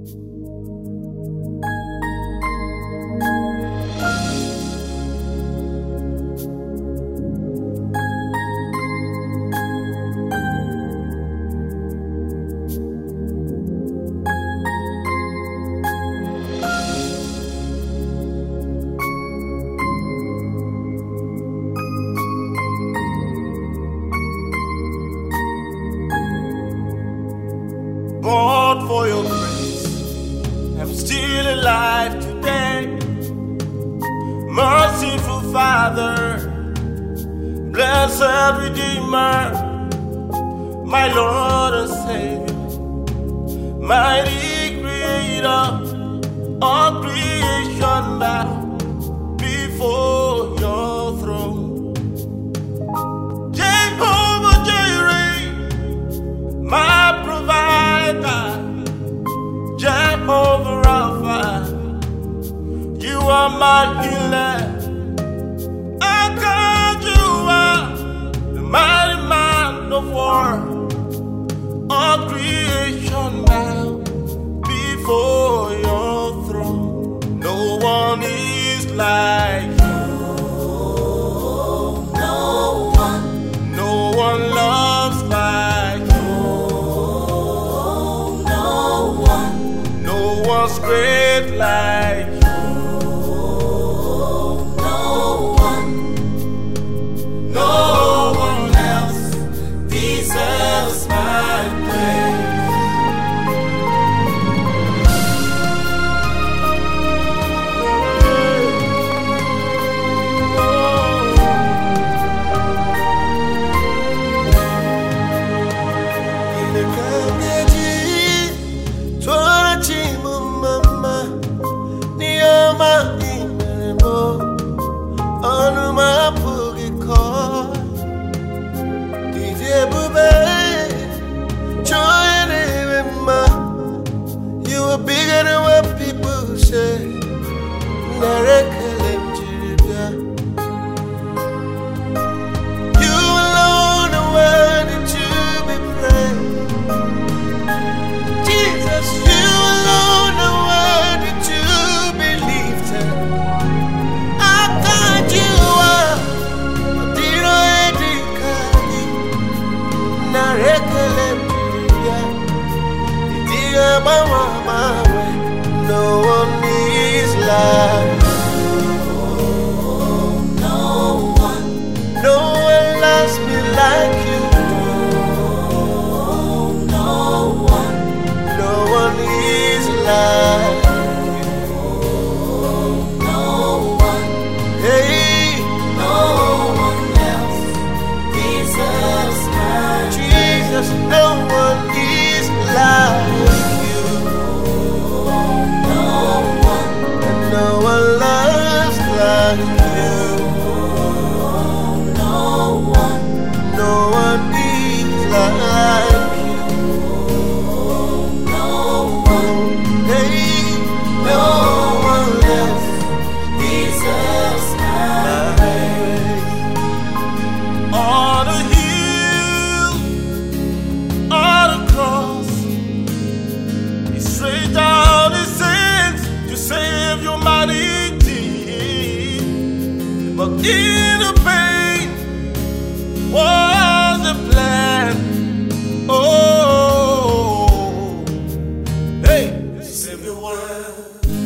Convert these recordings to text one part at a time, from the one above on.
But for your grace, I'm still alive today. Merciful Father, blessed Redeemer, my Lord and Savior, mighty Creator of creation, bow before your throne. Jehovah Jireh, my provider, Jehovah Rapha, you are my healer. I God, you are the mighty man of war, all creation bow before your throne. No one is like you. No one. No one loves like you. No one's great like you. No one. No one else deserves my praise. You are bigger than what people say. You alone are worthy to be praised. Jesus, you alone are worthy to be lifted. I thought you are no one is like No one. no one loves me like you. No one. No one is like No one. hey. No one else deserves my Jesus, no one is like you. No one. And no one loves like you. No one. No one is like you. No one. Hey, no one else Deserves my praise. On the hill, on the cross, he stretched out his hands to save humanity. But in the pain was a plan. Oh, hey, save the world.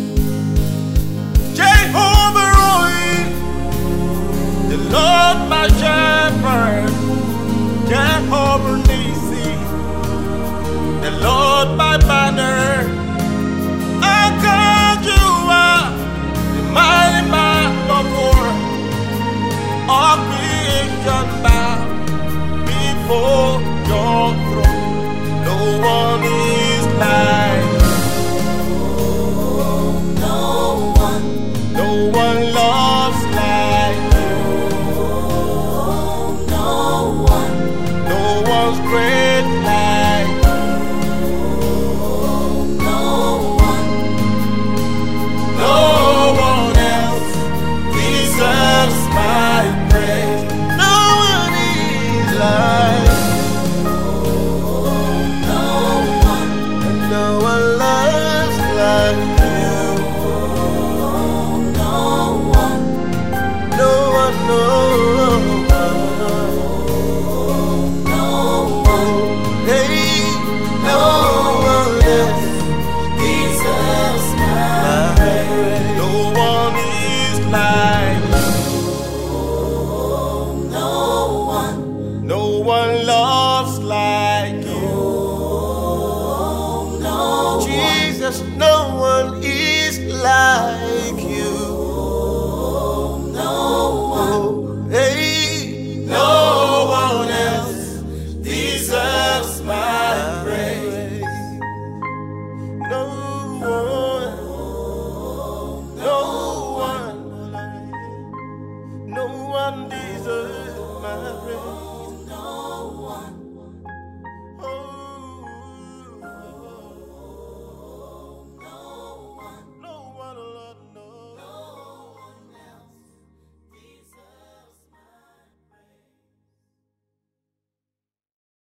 Jehovah Rohi, the Lord my shepherd, Jehovah Nissi, the Lord my banner. I God, you are the mighty man of war. All creation bow before your throne. No one is like you. No one. No one loves like you. No one. No one's great like you. No one. No one else deserves my praise. No one is like Jesus, no one is like